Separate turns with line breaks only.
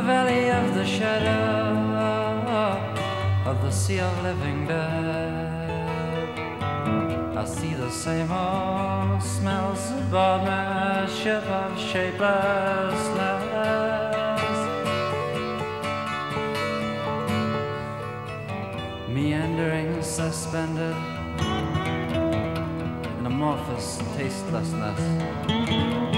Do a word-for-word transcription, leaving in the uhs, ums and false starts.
the valley of the shadow of the sea of living dead, I see the same old smells aboard my ship of shapelessness. Meandering, suspended in amorphous tastelessness.